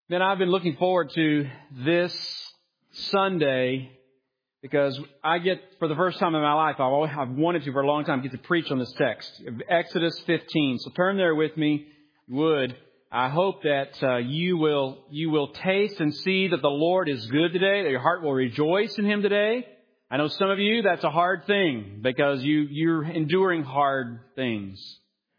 Man, I've been looking forward to this Sunday because I get, for the first time in my life, I've wanted to for a long time, get to preach on this text, Exodus 15. So turn there with me, if you would. I hope that you will taste and see that the Lord is good today, that your heart will rejoice in Him today. I know some of you, that's a hard thing because you're enduring hard things.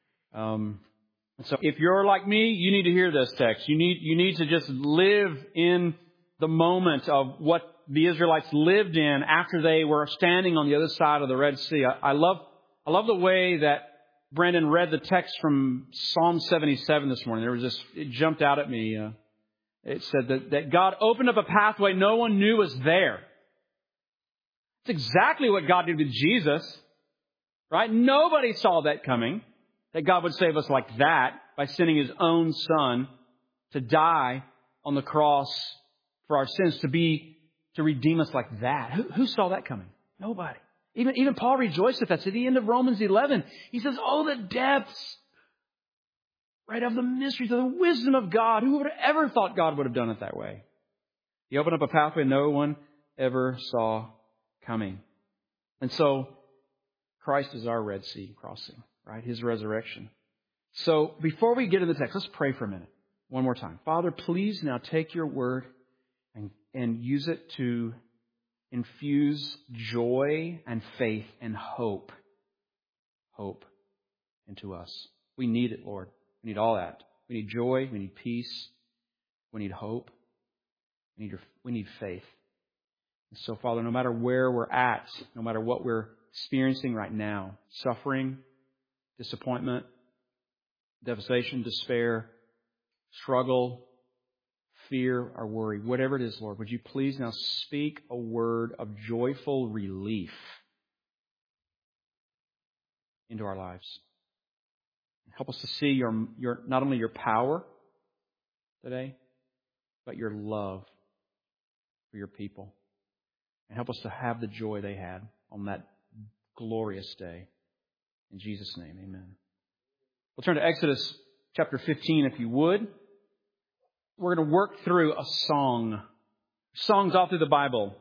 So if you're like me, you need to hear this text. You need to just live in the moment of what the Israelites lived in after they were standing on the other side of the Red Sea. I love the way that Brandon read the text from Psalm 77 this morning. It jumped out at me. It said that God opened up a pathway no one knew was there. It's exactly what God did with Jesus, right? Nobody saw that coming. That God would save us like that by sending His own Son to die on the cross for our sins, to redeem us like that. Who saw that coming? Nobody. Even Paul rejoiced at that. So at the end of Romans 11, he says, "Oh, the depths, right, of the mysteries, of the wisdom of God. Who would have ever thought God would have done it that way?" He opened up a pathway no one ever saw coming. And so Christ is our Red Sea crossing. Right? His resurrection. So before we get into the text, let's pray for a minute. One more time. Father, please now take your word and use it to infuse joy and faith and hope into us. We need it, Lord. We need all that. We need joy. We need peace. We need hope. We need faith. And so, Father, no matter where we're at, no matter what we're experiencing right now, suffering, disappointment, devastation, despair, struggle, fear, or worry, whatever it is, Lord, would you please now speak a word of joyful relief into our lives. Help us to see your not only your power today, but your love for your people. And help us to have the joy they had on that glorious day. In Jesus' name, amen. We'll turn to Exodus chapter 15, if you would. We're going to work through a song. Songs all through the Bible.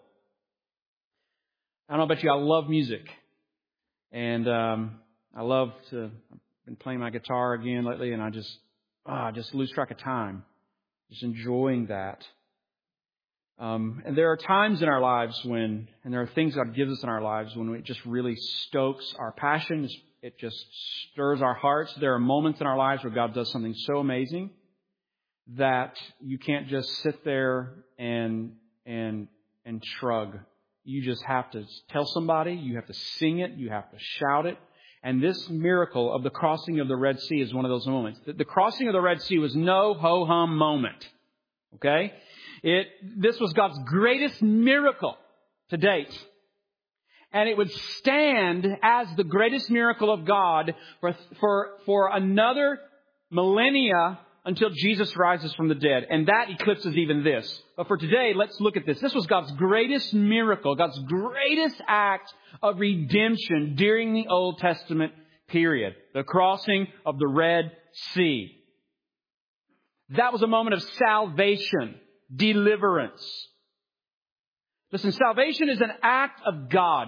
I don't know about you, I love music. And I've been playing my guitar again lately, and I just lose track of time. Just enjoying that. And there are times in our lives and there are things God gives us in our lives when it just really stokes our passion. It just stirs our hearts. There are moments in our lives where God does something so amazing that you can't just sit there and shrug. You just have to tell somebody. You have to sing it. You have to shout it. And this miracle of the crossing of the Red Sea is one of those moments. The crossing of the Red Sea was no ho-hum moment. Okay? This was God's greatest miracle to date. And it would stand as the greatest miracle of God for another millennia until Jesus rises from the dead. And that eclipses even this. But for today, let's look at this. This was God's greatest miracle, God's greatest act of redemption during the Old Testament period. The crossing of the Red Sea. That was a moment of salvation, deliverance. Listen, salvation is an act of God.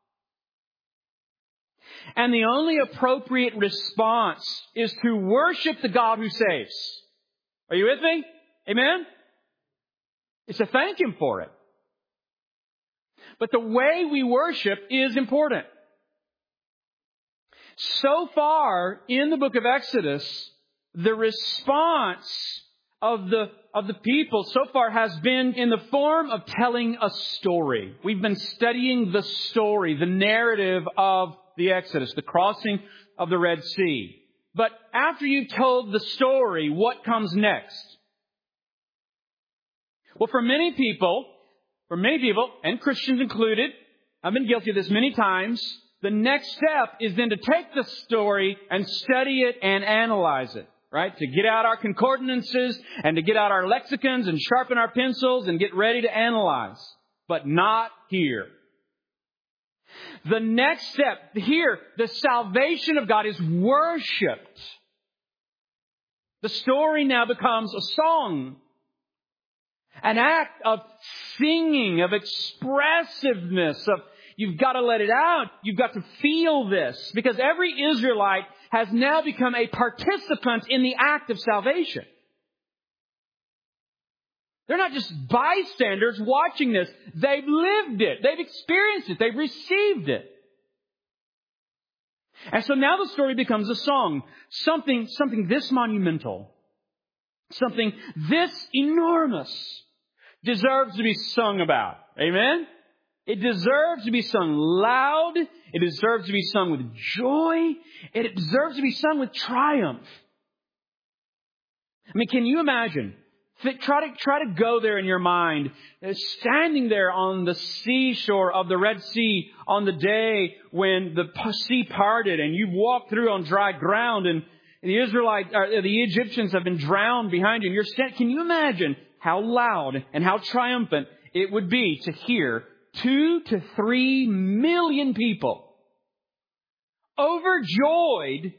And the only appropriate response is to worship the God who saves. Are you with me? Amen? It's to thank Him for it. But the way we worship is important. So far in the book of Exodus, the response of the people so far has been in the form of telling a story. We've been studying the story, the narrative of the Exodus, the crossing of the Red Sea. But after you've told the story, what comes next? Well, for many people, and Christians included, I've been guilty of this many times, the next step is then to take the story and study it and analyze it. Right? To get out our concordances and to get out our lexicons and sharpen our pencils and get ready to analyze. But not here. The next step here, the salvation of God is worshipped. The story now becomes a song. An act of singing, of expressiveness, of you've got to let it out. You've got to feel this. Because every Israelite has now become a participant in the act of salvation. They're not just bystanders watching this. They've lived it. They've experienced it. They've received it. And so now the story becomes a song. Something this monumental. Something this enormous deserves to be sung about. Amen? It deserves to be sung loud. It deserves to be sung with joy. It deserves to be sung with triumph. I mean, can you imagine? Try to go there in your mind, standing there on the seashore of the Red Sea on the day when the sea parted and you walked through on dry ground and the Egyptians have been drowned behind you. And can you imagine how loud and how triumphant it would be to hear 2 to 3 million people overjoyed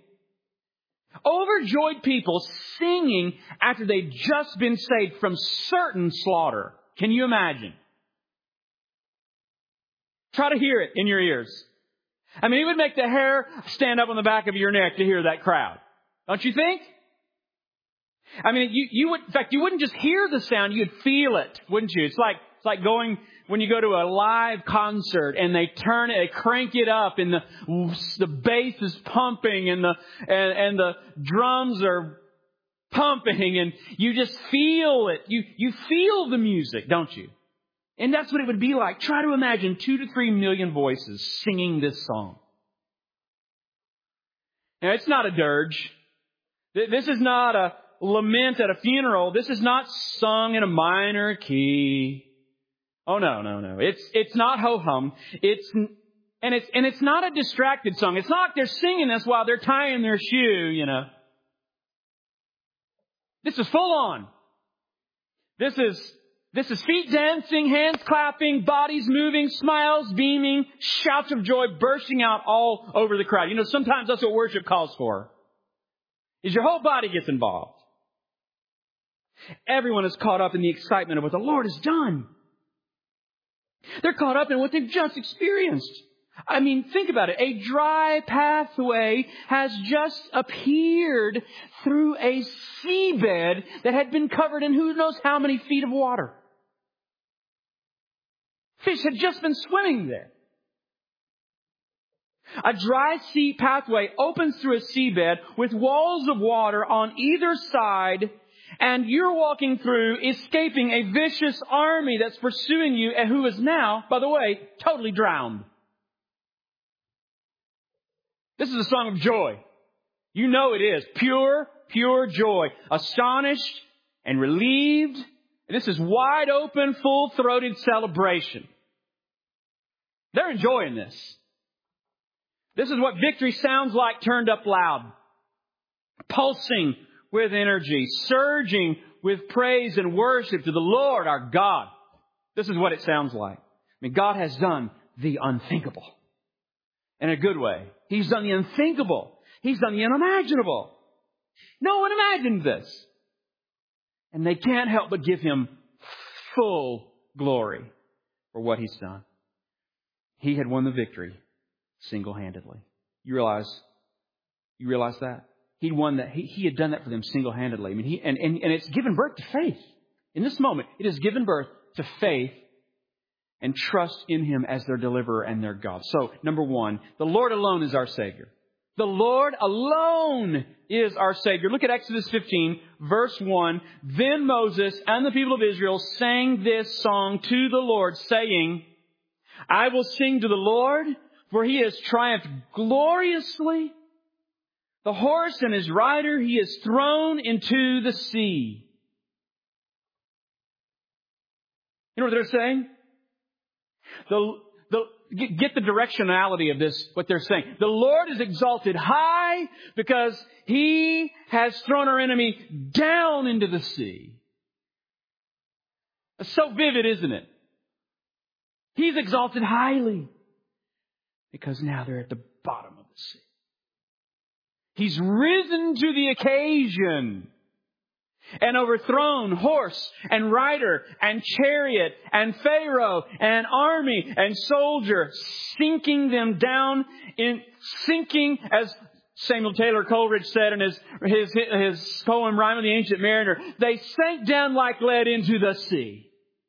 people singing after they'd just been saved from certain slaughter. Can you imagine? Try to hear it in your ears. I mean, it would make the hair stand up on the back of your neck to hear that crowd. Don't you think? I mean, you would, in fact, you wouldn't just hear the sound, you'd feel it, wouldn't you? It's like going, when you go to a live concert and they crank it up and the bass is pumping and the drums are pumping and you just feel it. You feel the music, don't you? And that's what it would be like. Try to imagine 2 to 3 million voices singing this song. Now, it's not a dirge. This is not a lament at a funeral. This is not sung in a minor key. Oh, no. It's not ho-hum. It's not a distracted song. It's not like they're singing this while they're tying their shoe, you know. This is full on. This is feet dancing, hands clapping, bodies moving, smiles beaming, shouts of joy bursting out all over the crowd. You know, sometimes that's what worship calls for. Is your whole body gets involved. Everyone is caught up in the excitement of what the Lord has done. They're caught up in what they've just experienced. I mean, think about it. A dry pathway has just appeared through a seabed that had been covered in who knows how many feet of water. Fish had just been swimming there. A dry sea pathway opens through a seabed with walls of water on either side, and you're walking through, escaping a vicious army that's pursuing you and who is now, by the way, totally drowned. This is a song of joy. You know it is. Pure joy. Astonished and relieved. This is wide open, full-throated celebration. They're enjoying this. This is what victory sounds like turned up loud. Pulsing with energy. Surging with praise and worship to the Lord our God. This is what it sounds like. I mean, God has done the unthinkable. In a good way. He's done the unthinkable. He's done the unimaginable. No one imagined this. And they can't help but give Him full glory for what He's done. He had won the victory single-handedly. You realize that? He'd won that. He had done that for them single-handedly. I mean, and it's given birth to faith. In this moment, it has given birth to faith and trust in Him as their deliverer and their God. So, number one, the Lord alone is our Savior. The Lord alone is our Savior. Look at Exodus 15, verse 1. Then Moses and the people of Israel sang this song to the Lord, saying, I will sing to the Lord, for He has triumphed gloriously. The horse and his rider He has thrown into the sea. You know what they're saying? Get the directionality of this, what they're saying. The Lord is exalted high because He has thrown our enemy down into the sea. It's so vivid, isn't it? He's exalted highly because now they're at the bottom of the sea. He's risen to the occasion. and overthrown horse and rider and chariot and Pharaoh and army and soldier, sinking them down sinking, as Samuel Taylor Coleridge said in his poem, Rime of the Ancient Mariner, they sank down like lead into the sea.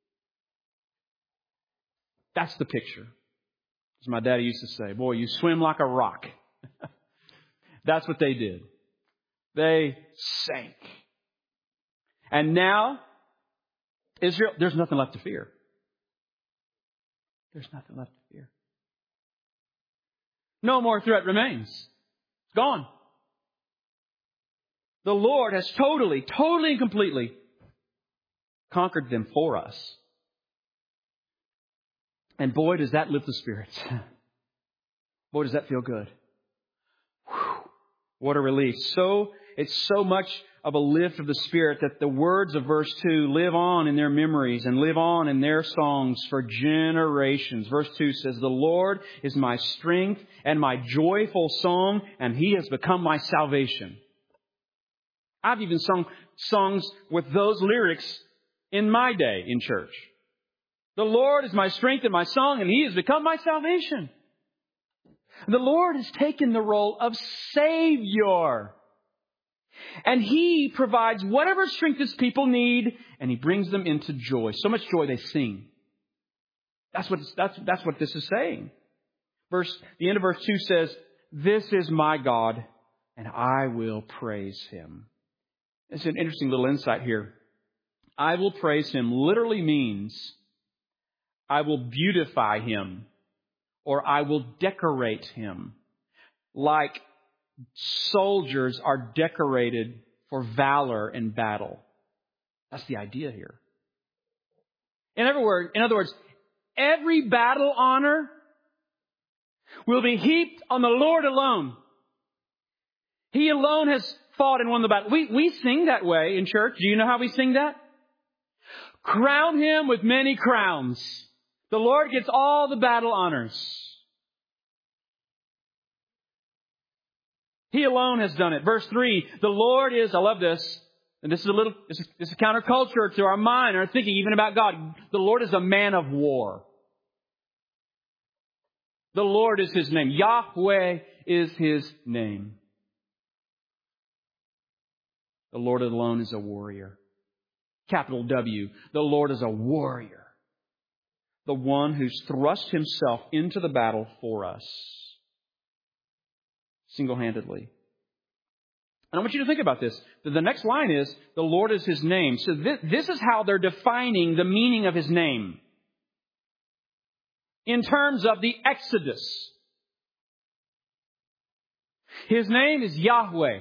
That's the picture. As my daddy used to say, boy, you swim like a rock. That's what they did. They sank. And now, Israel, there's nothing left to fear. There's nothing left to fear. No more threat remains. It's gone. The Lord has totally and completely conquered them for us. And boy, does that lift the spirits. Boy, does that feel good. Whew. What a relief. It's so much of a lift of the Spirit that the words of verse 2 live on in their memories and live on in their songs for generations. Verse 2 says, the Lord is my strength and my joyful song, and He has become my salvation. I've even sung songs with those lyrics in my day in church. The Lord is my strength and my song, and He has become my salvation. The Lord has taken the role of Savior. And He provides whatever strength His people need, and He brings them into joy. So much joy they sing. That's what this is saying. The end of verse 2 says, this is my God, and I will praise Him. It's an interesting little insight here. I will praise Him literally means I will beautify Him, or I will decorate Him, like soldiers are decorated for valor in battle. That's the idea here. In other words, every battle honor will be heaped on the Lord alone. He alone has fought and won the battle. We sing that way in church. Do you know how we sing that? Crown Him with many crowns. The Lord gets all the battle honors. He alone has done it. Verse 3, the Lord is, I love this, and this is a counterculture to our mind, our thinking, even about God. The Lord is a man of war. The Lord is His name. Yahweh is His name. The Lord alone is a warrior. Capital W. The Lord is a warrior. The one who's thrust Himself into the battle for us. Single-handedly. And I want you to think about this. The next line is, the Lord is His name. So this is how they're defining the meaning of His name. In terms of the Exodus. His name is Yahweh.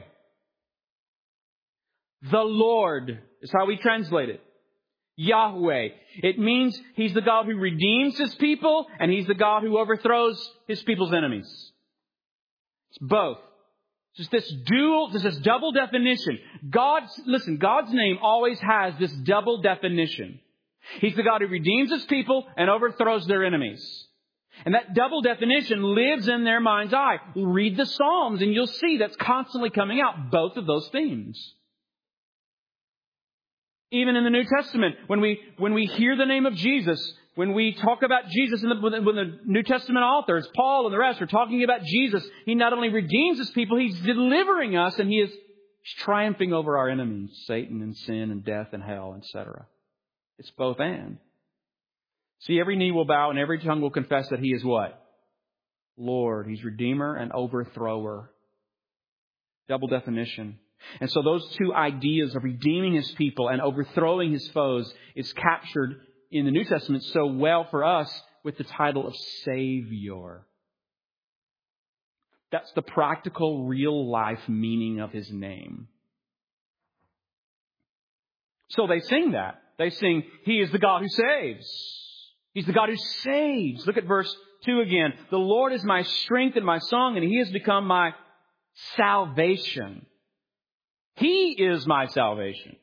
The Lord is how we translate it. Yahweh. It means He's the God who redeems His people, and He's the God who overthrows His people's enemies. It's both. It's this double definition. God's name always has this double definition. He's the God who redeems His people and overthrows their enemies. And that double definition lives in their mind's eye. Read the Psalms and you'll see that's constantly coming out, both of those themes. Even in the New Testament, when we hear the name of Jesus, when we talk about Jesus, when the New Testament authors, Paul and the rest, are talking about Jesus, He not only redeems His people, He's delivering us, and He is triumphing over our enemies, Satan and sin and death and hell, etc. It's both and. See, every knee will bow and every tongue will confess that He is what? Lord. He's Redeemer and Overthrower. Double definition. And so those two ideas of redeeming His people and overthrowing His foes is captured in the New Testament so well for us with the title of Savior. That's the practical, real life meaning of His name. So they sing that. They sing, He is the God who saves. He's the God who saves. Look at verse 2 again. The Lord is my strength and my song, and He has become my salvation. He is my salvation.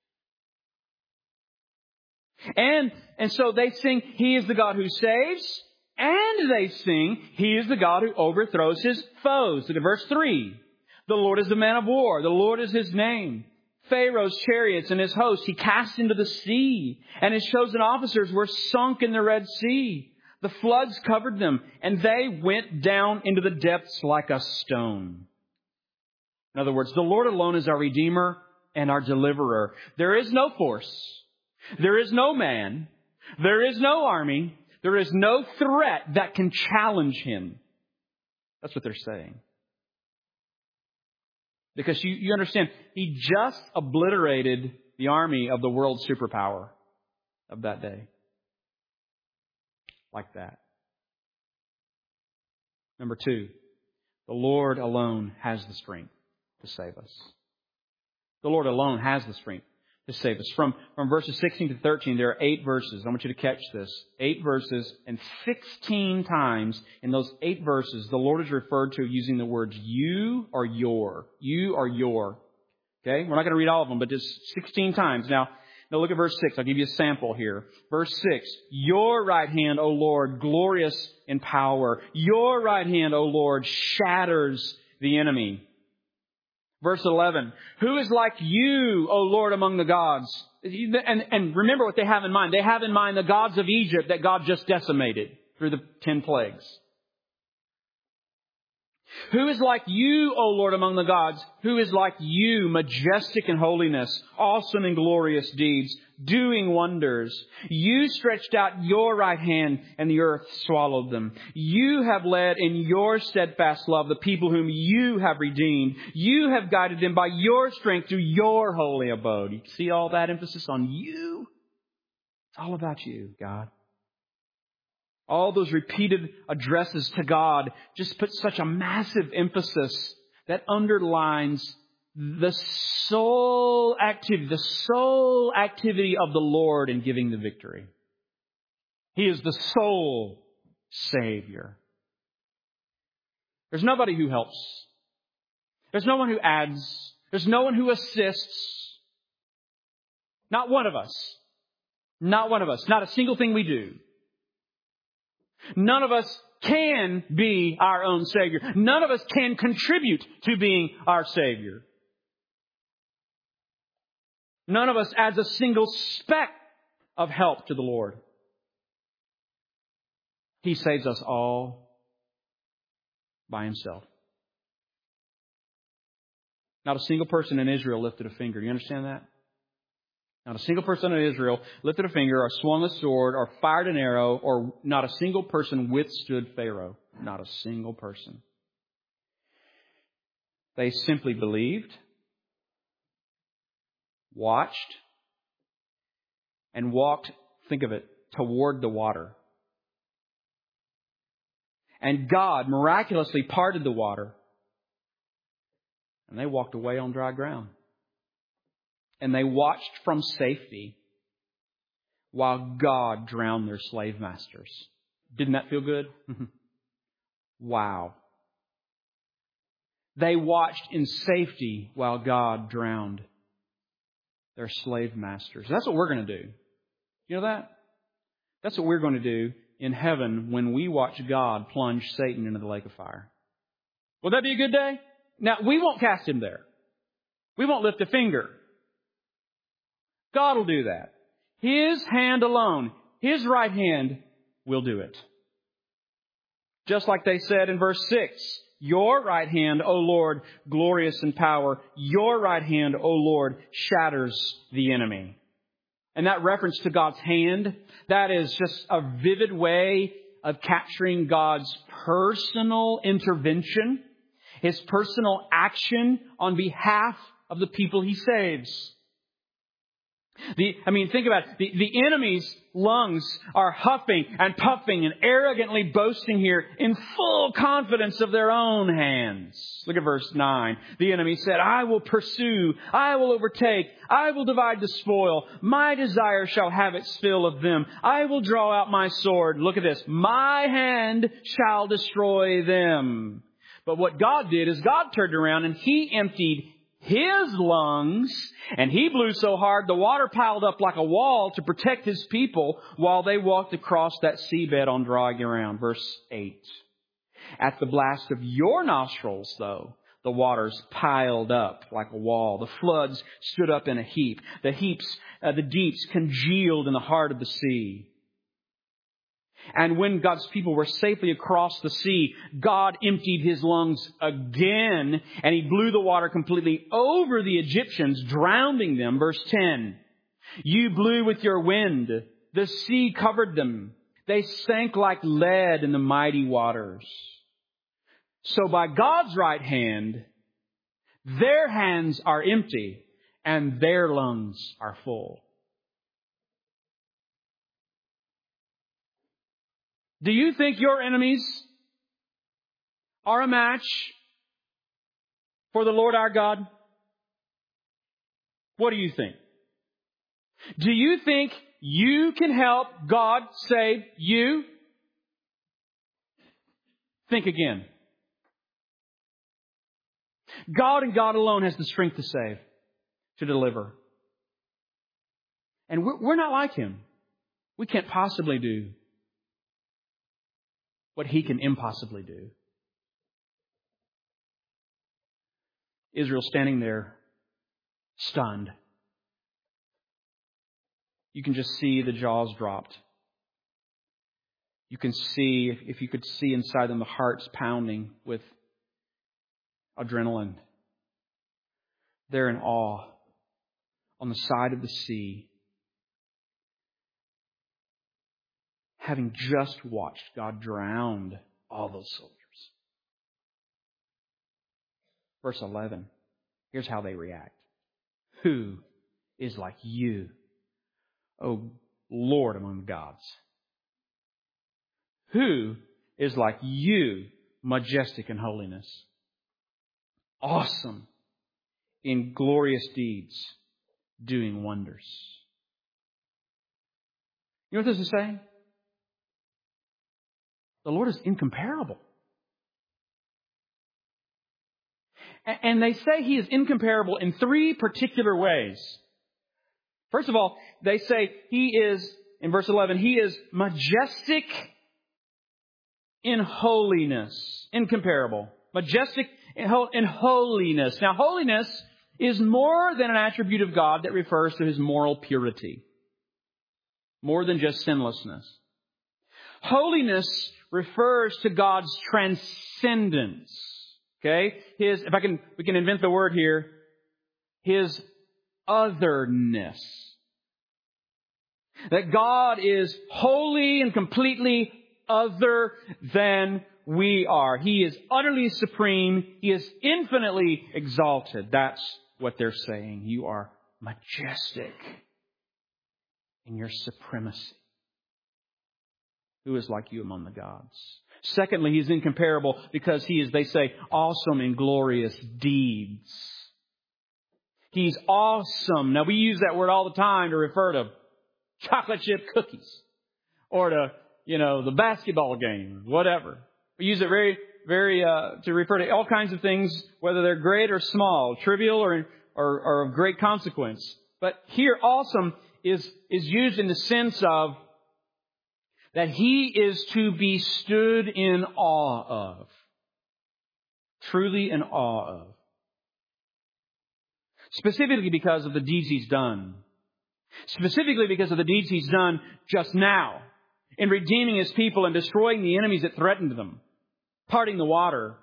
And so they sing, He is the God who saves. And they sing, He is the God who overthrows His foes. Look at verse 3. The Lord is the man of war. The Lord is His name. Pharaoh's chariots and his host He cast into the sea, and His chosen officers were sunk in the Red Sea. The floods covered them, and they went down into the depths like a stone. In other words, the Lord alone is our Redeemer and our Deliverer. There is no force. There is no man. There is no army. There is no threat that can challenge Him. That's what they're saying. Because you understand, He just obliterated the army of the world superpower of that day. Like that. Number 2, the Lord alone has the strength to save us. The Lord alone has the strength to save us. From verses 16 to 13, there are 8 verses. I want you to catch this. 8 verses, and 16 times in those 8 verses, the Lord is referred to using the words you or your. You or your. Okay? We're not going to read all of them, but just 16 times. Now look at verse 6. I'll give you a sample here. Verse 6. Your right hand, O Lord, glorious in power. Your right hand, O Lord, shatters the enemy. Verse 11. Who is like you, O Lord, among the gods? And remember what they have in mind. They have in mind the gods of Egypt that God just decimated through the 10 plagues. Who is like you, O Lord, among the gods? Who is like you, majestic in holiness, awesome in glorious deeds, doing wonders? You stretched out your right hand, and the earth swallowed them. You have led in your steadfast love the people whom you have redeemed. You have guided them by your strength to your holy abode. You see all that emphasis on you? It's all about you, God. All those repeated addresses to God just put such a massive emphasis that underlines the sole activity of the Lord in giving the victory. He is the sole Savior. There's nobody who helps. There's no one who adds. There's no one who assists. Not one of us. Not one of us. Not a single thing we do. None of us can be our own Savior. None of us can contribute to being our Savior. None of us adds a single speck of help to the Lord. He saves us all by Himself. Not a single person in Israel lifted a finger. Do you understand that? Not a single person in Israel lifted a finger or swung a sword or fired an arrow, or not a single person withstood Pharaoh. Not a single person. They simply believed, watched, and walked, think of it, toward the water. And God miraculously parted the water. And they walked away on dry ground. And they watched from safety while God drowned their slave masters. Didn't that feel good? Wow. They watched in safety while God drowned their slave masters. That's what we're going to do. You know that? That's what we're going to do in heaven when we watch God plunge Satan into the lake of fire. Will that be a good day? Now, we won't cast him there. We won't lift a finger. God will do that. His hand alone, His right hand will do it. Just like they said in verse 6, your right hand, O Lord, glorious in power. Your right hand, O Lord, shatters the enemy. And that reference to God's hand, that is just a vivid way of capturing God's personal intervention, His personal action on behalf of the people He saves. Think about it. The enemy's lungs are huffing and puffing and arrogantly boasting here in full confidence of their own hands. Look at verse 9. The enemy said, I will pursue, I will overtake, I will divide the spoil. My desire shall have its fill of them. I will draw out my sword. Look at this. My hand shall destroy them. But what God did is God turned around and He emptied His lungs, and He blew so hard the water piled up like a wall to protect His people while they walked across that seabed on dry ground. Verse 8. At the blast of your nostrils, though, the waters piled up like a wall. The floods stood up in a heap. The deeps congealed in the heart of the sea. And when God's people were safely across the sea, God emptied His lungs again, and He blew the water completely over the Egyptians, drowning them. Verse 10, you blew with your wind. The sea covered them. They sank like lead in the mighty waters. So by God's right hand, their hands are empty and their lungs are full. Do you think your enemies are a match for the Lord our God? What do you think? Do you think you can help God save you? Think again. God and God alone has the strength to save, to deliver. And we're not like Him. We can't possibly do what He can impossibly do. Israel standing there, stunned. You can just see the jaws dropped. You can see, if you could see inside them, the hearts pounding with adrenaline. They're in awe on the side of the sea, having just watched God drown all those soldiers. Verse 11, here's how they react. Who is like you, O Lord among the gods? Who is like you, majestic in holiness, awesome in glorious deeds, doing wonders? You know what this is saying? The Lord is incomparable. And they say He is incomparable in three particular ways. First of all, they say He is, in verse 11, He is majestic in holiness. Incomparable. Majestic in holiness. Now, holiness is more than an attribute of God that refers to His moral purity. More than just sinlessness. Holiness refers to God's transcendence. Okay? We can invent the word here. His otherness. That God is wholly and completely other than we are. He is utterly supreme. He is infinitely exalted. That's what they're saying. You are majestic in your supremacy. Who is like you among the gods? Secondly, He's incomparable because He is, they say, awesome in glorious deeds. He's awesome. Now, we use that word all the time to refer to chocolate chip cookies or to, the basketball game, whatever. We use it to refer to all kinds of things, whether they're great or small, trivial or of great consequence. But here, awesome is used in the sense of that He is to be stood in awe of. Truly in awe of. Specifically because of the deeds He's done. Specifically because of the deeds He's done just now. In redeeming His people and destroying the enemies that threatened them. Parting the water.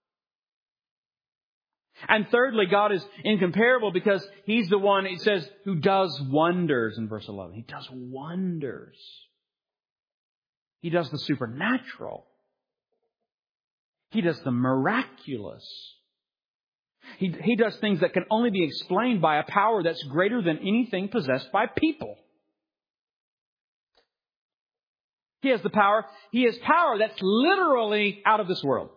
And thirdly, God is incomparable because He's the one, it says, who does wonders in verse 11. He does wonders. He does the supernatural. He does the miraculous. He does things that can only be explained by a power that's greater than anything possessed by people. He has the power. He has power that's literally out of this world.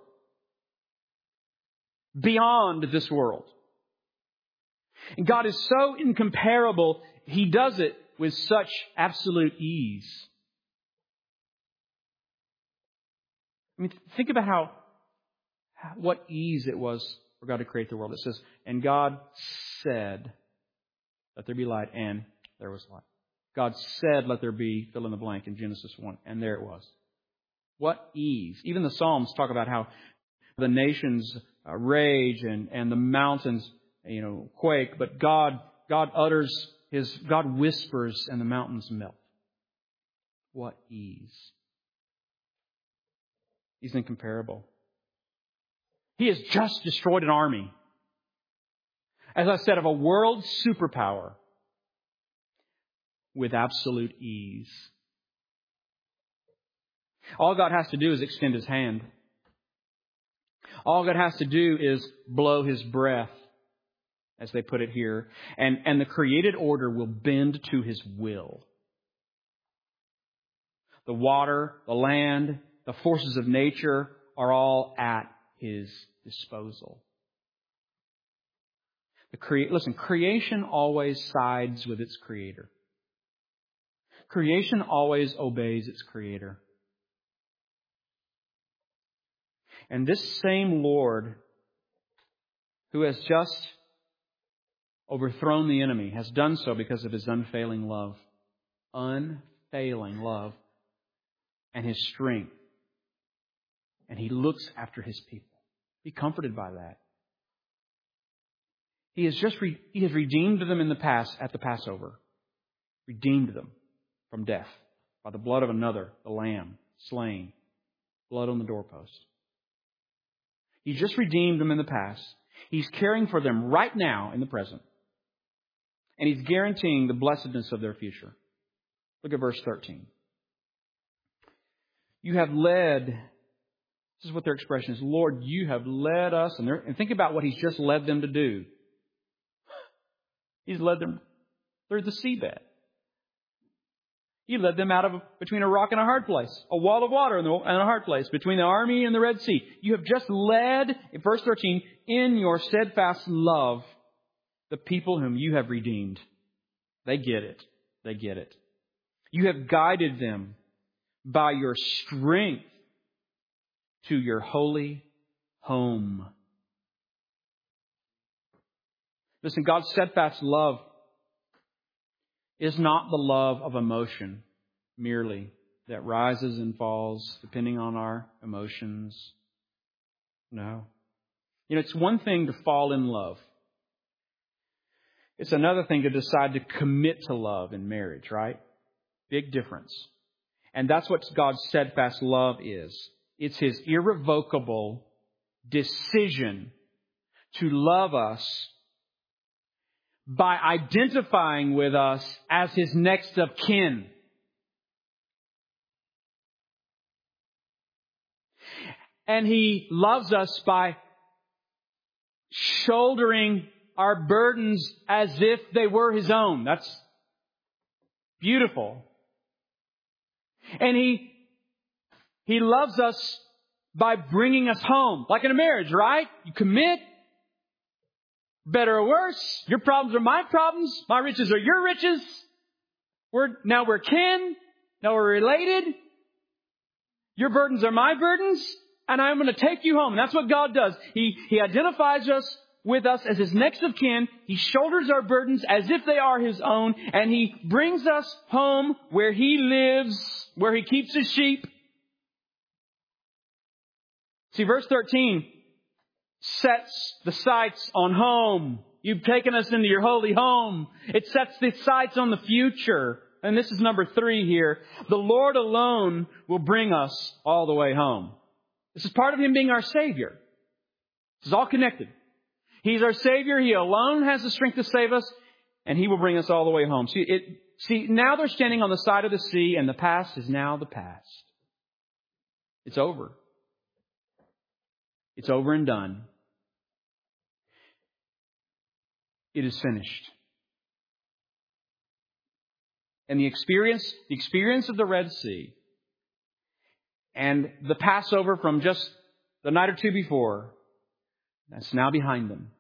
Beyond this world. And God is so incomparable, He does it with such absolute ease. I mean, think about what ease it was for God to create the world. It says, and God said, let there be light, and there was light. God said, let there be, fill in the blank in Genesis 1, and there it was. What ease. Even the Psalms talk about how the nations rage and the mountains, quake. But God whispers and the mountains melt. What ease. He's incomparable. He has just destroyed an army, as I said, of a world superpower with absolute ease. All God has to do is extend His hand. All God has to do is blow His breath, as they put it here, and the created order will bend to His will. The water, the land, the forces of nature are all at His disposal. Listen, creation always sides with its Creator. Creation always obeys its Creator. And this same Lord, who has just overthrown the enemy, has done so because of His unfailing love. Unfailing love. And His strength. And He looks after His people. Be comforted by that. He has redeemed them in the past at the Passover. Redeemed them from death by the blood of another, the Lamb, slain. Blood on the doorpost. He just redeemed them in the past. He's caring for them right now in the present. And He's guaranteeing the blessedness of their future. Look at verse 13. You have led, this is what their expression is, Lord, You have led us. And think about what He's just led them to do. He's led them through the seabed. He led them between a rock and a hard place, a wall of water and a hard place, between the army and the Red Sea. You have just led, in verse 13, in Your steadfast love, the people whom You have redeemed. They get it. They get it. You have guided them by Your strength to Your holy home. Listen, God's steadfast love is not the love of emotion merely that rises and falls depending on our emotions. No. It's one thing to fall in love. It's another thing to decide to commit to love in marriage, right? Big difference. And that's what God's steadfast love is. It's His irrevocable decision to love us by identifying with us as His next of kin. And He loves us by shouldering our burdens as if they were His own. That's beautiful. And He loves us by bringing us home. Like in a marriage, right? You commit. Better or worse, your problems are my problems. My riches are your riches. Now we're kin. Now we're related. Your burdens are my burdens. And I'm going to take you home. And that's what God does. He identifies us with us as His next of kin. He shoulders our burdens as if they are His own. And He brings us home where He lives, where He keeps His sheep. See, verse 13 sets the sights on home. You've taken us into Your holy home. It sets the sights on the future. And this is number 3 here. The Lord alone will bring us all the way home. This is part of Him being our Savior. This is all connected. He's our Savior. He alone has the strength to save us. And He will bring us all the way home. See, now they're standing on the side of the sea, and the past is now the past. It's over. It's over and done. It is finished. And the experience of the Red Sea and the Passover from just the night or two before, that's now behind them.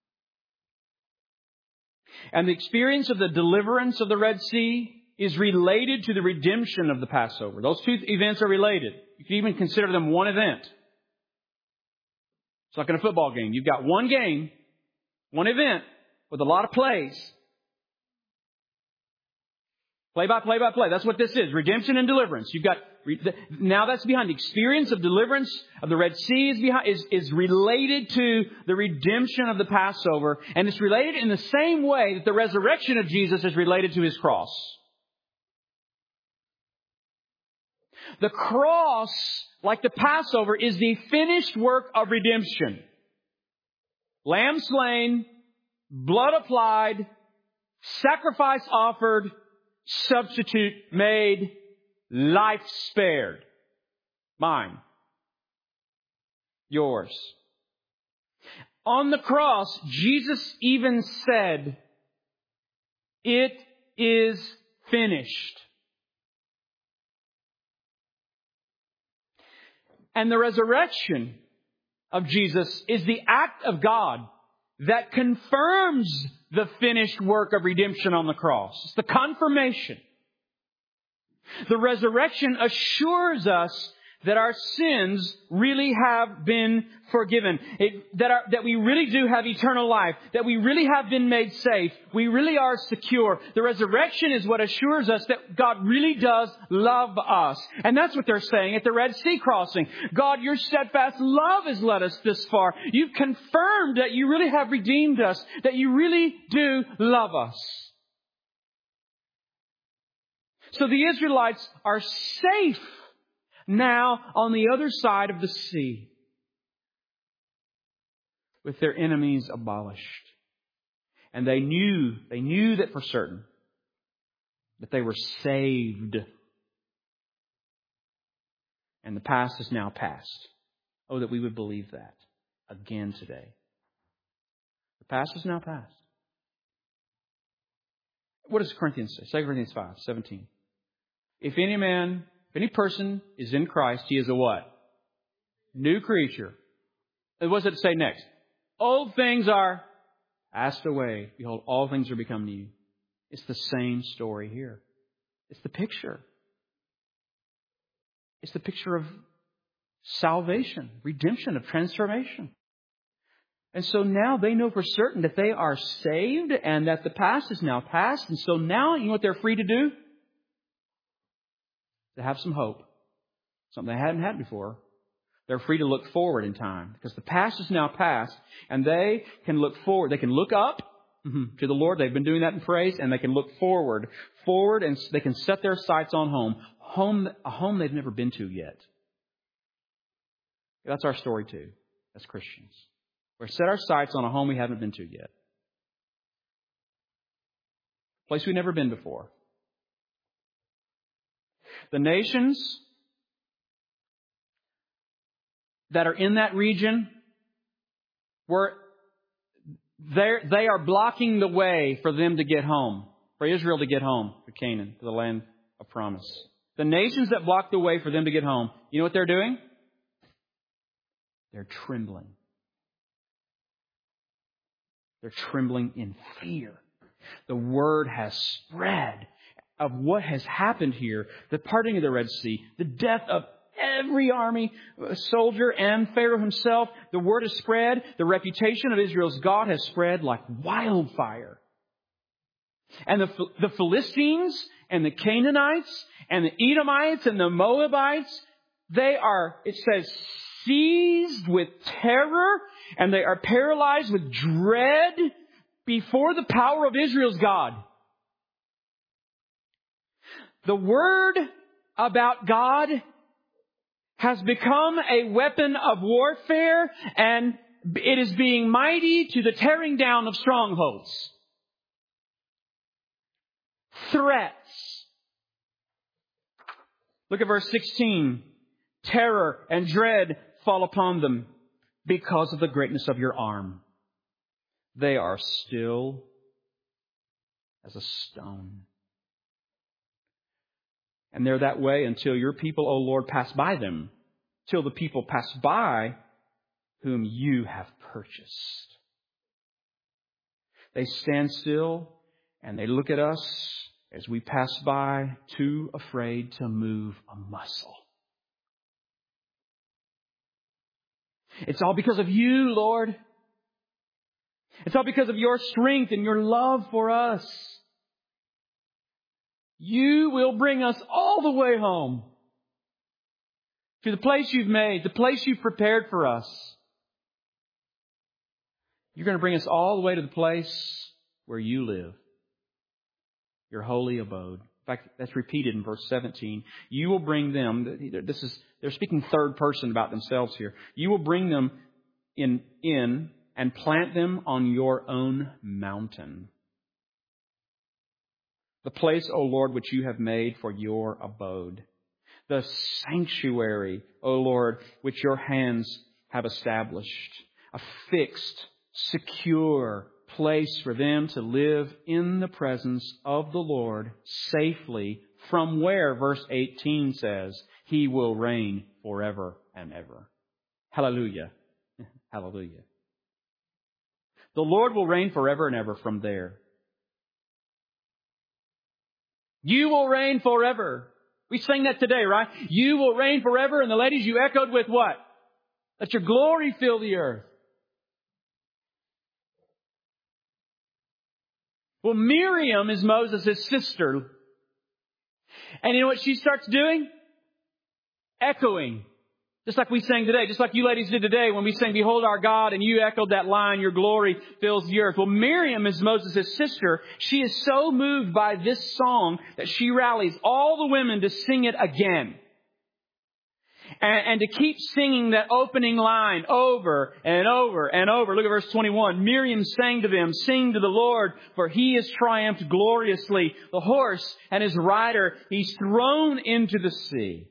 And the experience of the deliverance of the Red Sea is related to the redemption of the Passover. Those two events are related. You can even consider them one event. It's like in a football game. You've got one game, one event, with a lot of plays. Play by play by play. That's what this is. Redemption and deliverance. You've got, now that's behind the experience of deliverance of the Red Sea is related to the redemption of the Passover. And it's related in the same way that the resurrection of Jesus is related to His cross. The cross, like the Passover, is the finished work of redemption. Lamb slain, blood applied, sacrifice offered, substitute made, life spared. Mine. Yours. On the cross, Jesus even said, "It is finished." And the resurrection of Jesus is the act of God that confirms the finished work of redemption on the cross. It's the confirmation. The resurrection assures us that our sins really have been forgiven. That we really do have eternal life. That we really have been made safe. We really are secure. The resurrection is what assures us that God really does love us. And that's what they're saying at the Red Sea crossing. God, your steadfast love has led us this far. You've confirmed that you really have redeemed us. That you really do love us. So the Israelites are safe now on the other side of the sea, with their enemies abolished. And they knew that for certain that they were saved. And the past is now past. Oh, that we would believe that again today. The past is now past. What does Corinthians say? 2 Corinthians 5:17. If any person is in Christ, he is a what? New creature. And what does it say next? Old things are passed away. Behold, all things are become new. It's the same story here. It's the picture. It's the picture of salvation, redemption, of transformation. And so now they know for certain that they are saved and that the past is now past. And so now, you know what they're free to do? To have some hope. Something they hadn't had before. They're free to look forward in time. Because the past is now past. And they can look forward. They can look up to the Lord. They've been doing that in praise. And they can look forward. And they can set their sights on home. A home they've never been to yet. That's our story too. As Christians. We're set our sights on a home we haven't been to yet. A place we've never been before. The nations that are in that region, they are blocking the way for them to get home, for Israel to get home to Canaan, to the land of promise. The nations that block the way for them to get home, you know what they're doing? They're trembling. They're trembling in fear. The word has spread of what has happened here, the parting of the Red Sea, the death of every army soldier and Pharaoh himself. The word has spread. The reputation of Israel's God has spread like wildfire. And the Philistines and the Canaanites and the Edomites and the Moabites, they are, it says, seized with terror and they are paralyzed with dread before the power of Israel's God. The word about God has become a weapon of warfare, and it is being mighty to the tearing down of strongholds. Threats. Look at verse 16. Terror and dread fall upon them because of the greatness of your arm. They are still as a stone. And they're that way until your people, O Lord, pass by them. Till the people pass by whom you have purchased. They stand still and they look at us as we pass by, too afraid to move a muscle. It's all because of you, Lord. It's all because of your strength and your love for us. You will bring us all the way home to the place you've made, the place you've prepared for us. You're going to bring us all the way to the place where you live, your holy abode. In fact, that's repeated in verse 17. You will bring them, they're speaking third person about themselves here. You will bring them in and plant them on your own mountain. The place, O Lord, which you have made for your abode. The sanctuary, O Lord, which your hands have established. A fixed, secure place for them to live in the presence of the Lord safely, from where, verse 18 says, He will reign forever and ever. Hallelujah. Hallelujah. The Lord will reign forever and ever from there. You will reign forever. We sang that today, right? You will reign forever. And the ladies, you echoed with what? Let your glory fill the earth. Well, Miriam is Moses' sister. And you know what she starts doing? Echoing. Just like we sang today, just like you ladies did today when we sang, Behold our God, and you echoed that line, your glory fills the earth. Well, Miriam is Moses' sister. She is so moved by this song that she rallies all the women to sing it again. And to keep singing that opening line over and over and over. Look at verse 21. Miriam sang to them, Sing to the Lord, for He has triumphed gloriously. The horse and his rider He's thrown into the sea.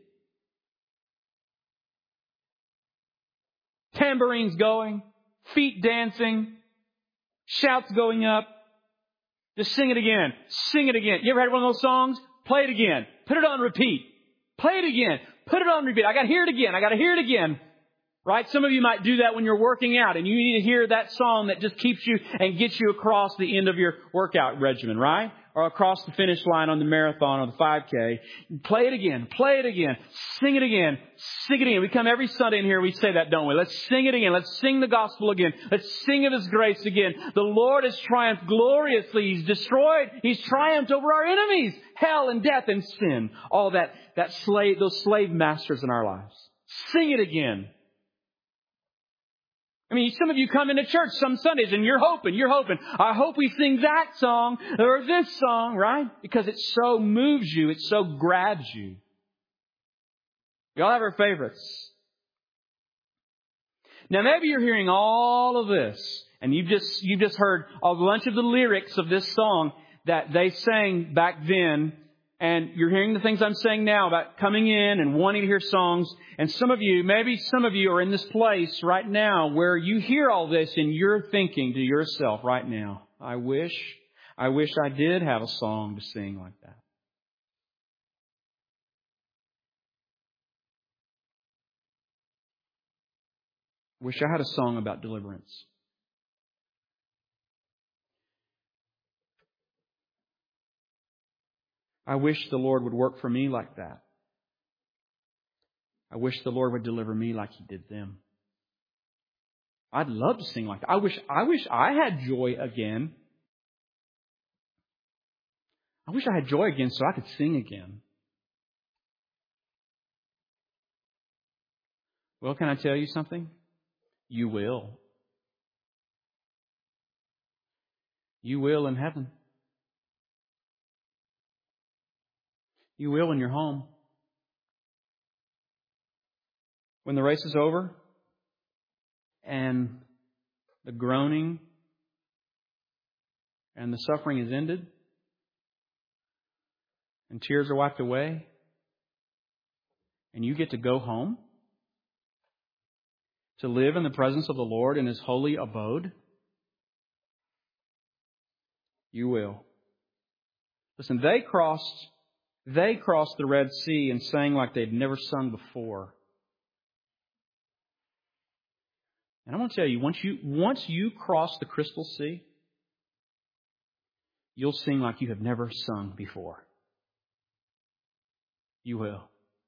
Tambourines going, feet dancing, shouts going up. Just sing it again. Sing it again. You ever had one of those songs? Play it again. Put it on repeat. Play it again. Put it on repeat. I got to hear it again. I got to hear it again. Right? Some of you might do that when you're working out and you need to hear that song that just keeps you and gets you across the end of your workout regimen, right? Or across the finish line on the marathon or the 5K. Play it again. Play it again. Sing it again. Sing it again. We come every Sunday in here, we say that, don't we? Let's sing it again. Let's sing the gospel again. Let's sing of His grace again. The Lord has triumphed gloriously. He's destroyed. He's triumphed over our enemies. Hell and death and sin. All those slave masters in our lives. Sing it again. I mean, some of you come into church some Sundays and you're hoping, I hope we sing that song or this song, right? Because it so moves you, it so grabs you. We all have our favorites. Now maybe you're hearing all of this and you've just heard a bunch of the lyrics of this song that they sang back then. And you're hearing the things I'm saying now about coming in and wanting to hear songs. And maybe some of you are in this place right now where you hear all this and you're thinking to yourself right now, I wish I did have a song to sing like that. Wish I had a song about deliverance. I wish the Lord would work for me like that. I wish the Lord would deliver me like He did them. I'd love to sing like that. I wish I had joy again. I wish I had joy again so I could sing again. Well, can I tell you something? You will. You will in heaven. You will in your home. When the race is over and the groaning and the suffering is ended and tears are wiped away and you get to go home to live in the presence of the Lord in His holy abode, you will. Listen, they crossed the Red Sea and sang like they'd never sung before. And I'm going to tell you, once you cross the Crystal Sea, you'll sing like you have never sung before. You will.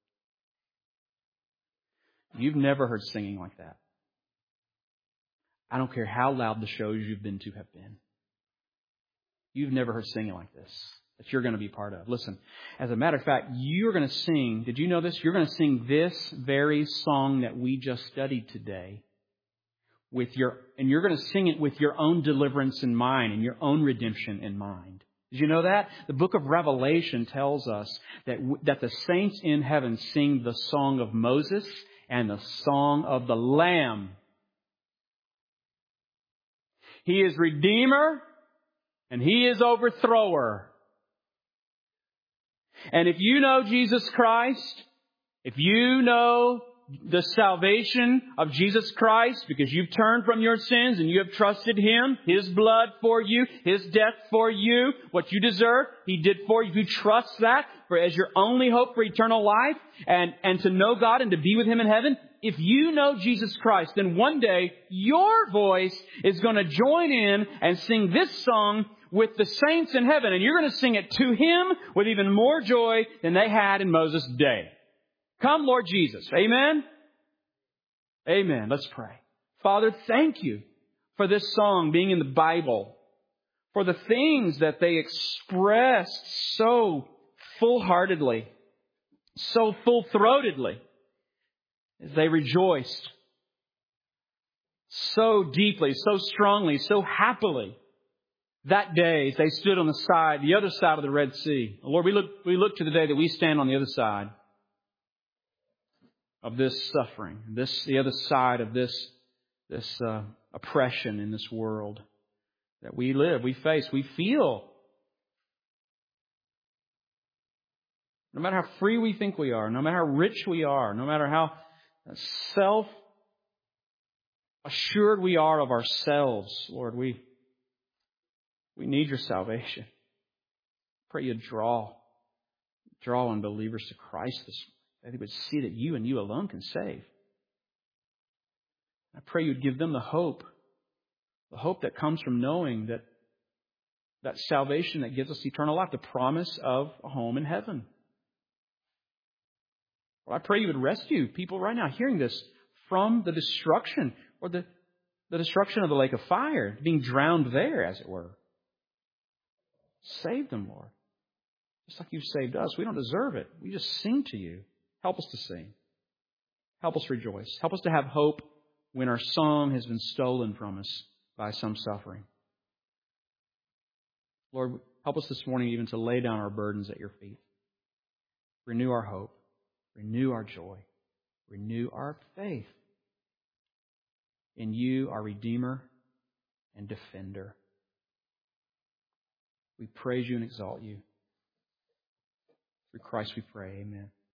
You've never heard singing like that. I don't care how loud the shows you've been to have been. You've never heard singing like this. that you're going to be part of. Listen, as a matter of fact, you're going to sing, did you know this? You're going to sing this very song that we just studied today and you're going to sing it with your own deliverance in mind and your own redemption in mind. Did you know that? The book of Revelation tells us that the saints in heaven sing the song of Moses and the song of the Lamb. He is Redeemer and He is Overthrower. And if you know Jesus Christ, if you know the salvation of Jesus Christ because you've turned from your sins and you have trusted Him, His blood for you, His death for you, what you deserve, He did for you. If you trust that as your only hope for eternal life and to know God and to be with Him in heaven, if you know Jesus Christ, then one day your voice is going to join in and sing this song with the saints in heaven. And you're going to sing it to Him with even more joy than they had in Moses' day. Come, Lord Jesus. Amen? Amen. Let's pray. Father, thank You for this song being in the Bible, for the things that they expressed so full-heartedly, so full-throatedly, as they rejoiced so deeply, so strongly, so happily that day as they stood on the other side of the Red Sea. Lord, we look to the day that we stand on the other side of this suffering, the other side of this oppression in this world that we live, we face, we feel. No matter how free we think we are, no matter how rich we are, no matter how self-assured we are of ourselves, Lord, we need Your salvation. Pray You draw unbelievers to Christ that they would see that You and You alone can save. I pray You'd give them the hope that comes from knowing that salvation that gives us eternal life, the promise of a home in heaven. Well, I pray You would rescue people right now hearing this from the destruction or the destruction of the lake of fire, being drowned there, as it were. Save them, Lord. Just like You've saved us. We don't deserve it. We just sing to You. Help us to sing. Help us rejoice. Help us to have hope when our song has been stolen from us by some suffering. Lord, help us this morning even to lay down our burdens at Your feet. Renew our hope. Renew our joy. Renew our faith in You, our Redeemer and Defender. We praise You and exalt You. Through Christ we pray. Amen.